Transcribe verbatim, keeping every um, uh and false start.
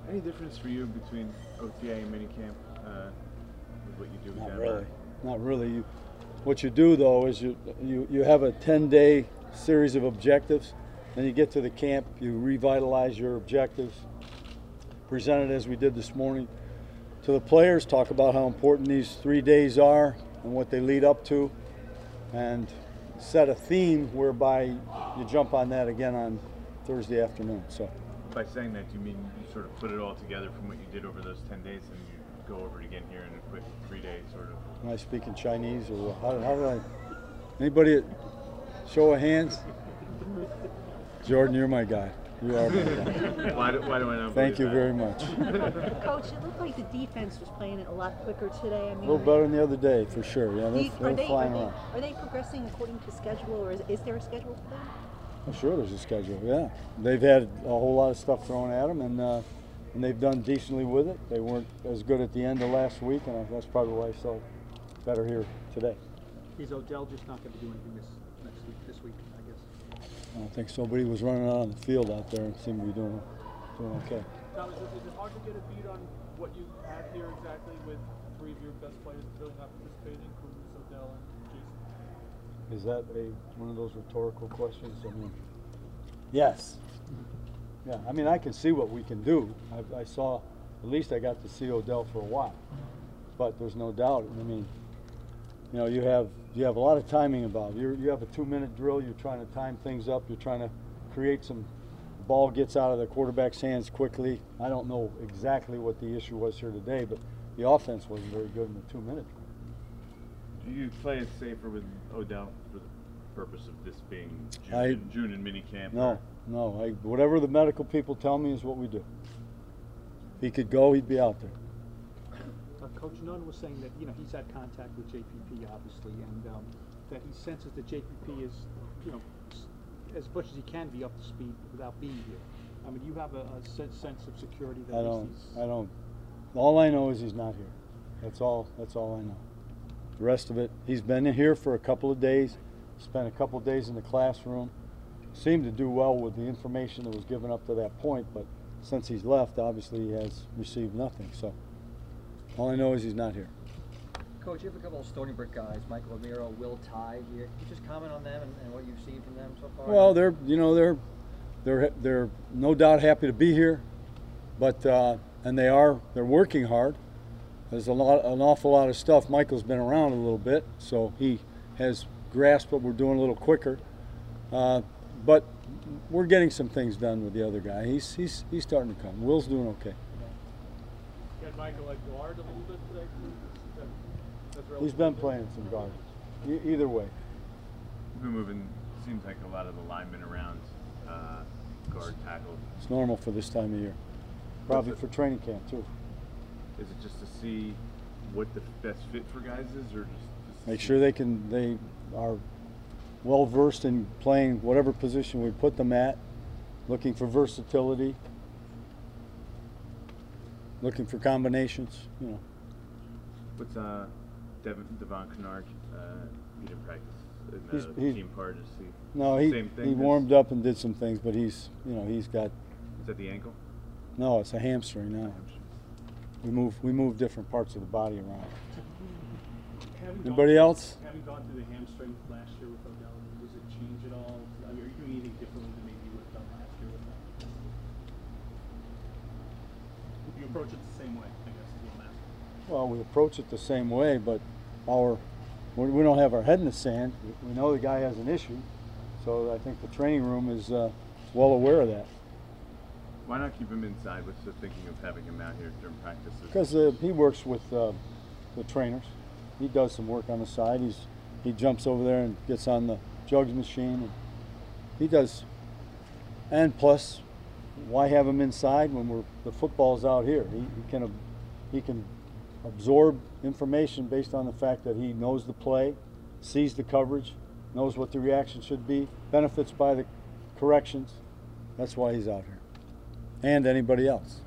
Any difference for you between O T A and minicamp uh, with what you do with Not them? really. Not really. You, what you do though is you you you have a ten-day series of objectives. Then you get to the camp. You revitalize your objectives. Present it as we did this morning to the players. Talk about how important these three days are and what they lead up to, and set a theme whereby you jump on that again on Thursday afternoon. So. By saying that, do you mean you sort of put it all together from what you did over those ten days and you go over it again here in a quick three days sort of? Am I speaking Chinese or how, how do I? Anybody? Show of hands. Jordan, you're my guy. You are my guy. why, do, why do I not? Thank you that? very much. Coach, it looked like the defense was playing it a lot quicker today. I mean, a little better than the other day, for sure. Yeah, they're, you, they're are, they, flying are, around. they, are they progressing according to schedule, or is, is there a schedule for them? I'm sure there's a schedule. Yeah, they've had a whole lot of stuff thrown at them, and uh, and they've done decently with it. They weren't as good at the end of last week, and that's probably why I felt better here today. Is Odell just not going to do anything this next week? This week, I guess. I don't think so, but he was running out on the field out there and seemed to be doing doing okay. Tom, is it, is it hard to get a beat on what you have here exactly with three of your best players really not participating, Cruz, Odell, and Jason? Is that a one of those rhetorical questions? I mean, yes. Yeah, I mean, I can see what we can do. I, I saw, at least I got to see Odell for a while, but there's no doubt. I mean, you know, you have you have a lot of timing involved. You you have a two-minute drill. You're trying to time things up. You're trying to create some. Ball gets out of the quarterback's hands quickly. I don't know exactly what the issue was here today, but the offense wasn't very good in the two-minute drill. Do you play it safer with Odell for the purpose of this being June, I, and, June and minicamp? No, no. I, whatever the medical people tell me is what we do. If he could go, he'd be out there. Uh, Coach Nunn was saying that you know he's had contact with J P P obviously, and um, that he senses that J P P is you know as much as he can be up to speed without being here. I mean, do you have a, a sense of security that I don't. he's, I don't. All I know is he's not here. That's all. That's all I know. The rest of it, he's been here for a couple of days. Spent a couple of days in the classroom. Seemed to do well with the information that was given up to that point, but since he's left, obviously he has received nothing. So all I know is he's not here. Coach, you have a couple of Stony Brook guys, Michael Romero, Will Tye here. Can you just comment on them and, and what you've seen from them so far? Well, they're you know they're they're they're no doubt happy to be here, but uh, and they are they're working hard. There's a lot an awful lot of stuff. Michael's been around a little bit, so he has grasped what we're doing a little quicker. Uh, but we're getting some things done with the other guy. He's he's he's starting to come. Will's doing okay. You had Michael like guard a little bit today. He's been playing some guard. E either way. You've been moving, seems like a lot of the linemen around, uh, guard, tackle. It's normal for this time of year. Probably for training camp too. Is it just to see what the best fit for guys is, or just, just make sure they can they are well versed in playing whatever position we put them at, looking for versatility, looking for combinations, you know. What's uh Devin, Devon Kennard, uh, he didn't practice in the He's- he's- team part, is he? No, he Same thing, he just- warmed up and did some things, but he's you know he's got Is that the ankle? no, it's a hamstring now. We move we move different parts of the body around. Having Anybody gone, else? Having gone through the hamstring last year with Odell, does it change at all? I mean, are you doing anything differently than maybe you would have done last year with that? You approach it the same way, I guess, is what I'm asking. Well, we approach it the same way, but our we we don't have our head in the sand. We know the guy has an issue, so I think the training room is uh, well aware of that. Why not keep him inside? What's the thinking of having him out here during practices? Because uh, he works with uh, the trainers. He does some work on the side. He's he jumps over there and gets on the jugs machine. And he does. And plus, why have him inside when we're the football's out here? He, he can he can absorb information based on the fact that he knows the play, sees the coverage, knows what the reaction should be, benefits by the corrections. That's why he's out here. And anybody else.